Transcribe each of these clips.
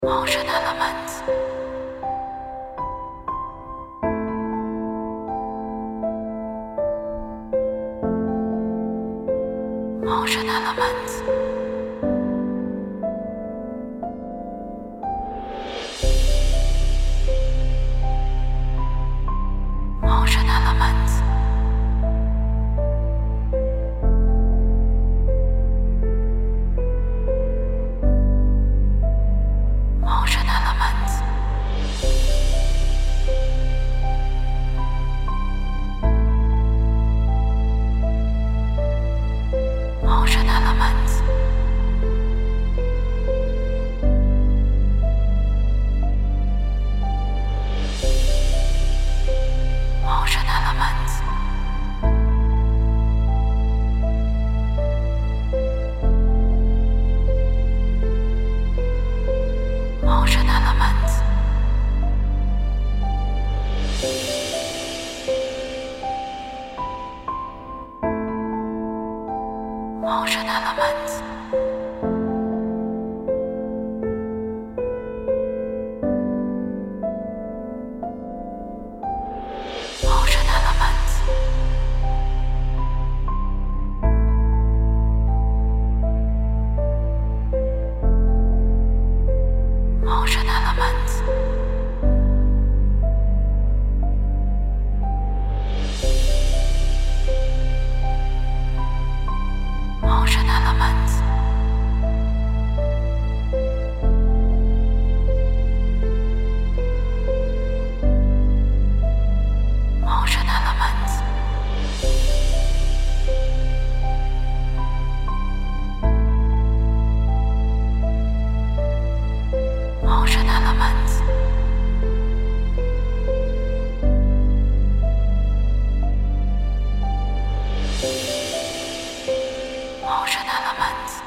Motion elements. Motion elements. Motion elements. Motion elements. Motion elements. Motion elements. Motion elements. Motion elements. Motion elements. Motion elements. Motion elements. Motion elements. Motion elements. Motion elements.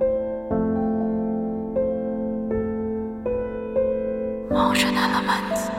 Motion elements.